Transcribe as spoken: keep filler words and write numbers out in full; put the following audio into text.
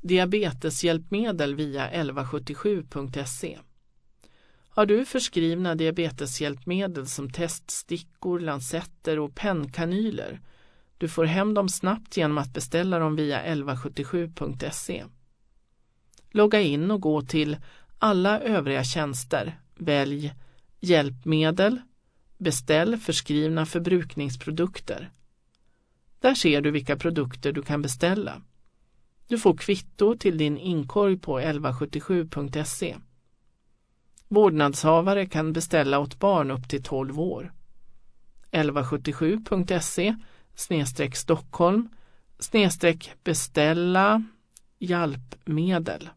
diabeteshjälpmedel via elva sjuttiosju punkt se. Har du förskrivna diabeteshjälpmedel som teststickor, lansetter och pennkanyler? Du får hem dem snabbt genom att beställa dem via elva sjuttiosju punkt se. Logga in och gå till alla övriga tjänster. Välj hjälpmedel, beställ förskrivna förbrukningsprodukter. Där ser du vilka produkter du kan beställa. Du får kvitto till din inkorg på elva sjuttiosju punkt se. Vårdnadshavare kan beställa åt barn upp till tolv år. elva sjuttiosju punkt se snedstreck Stockholm snedstreck beställa hjälpmedel.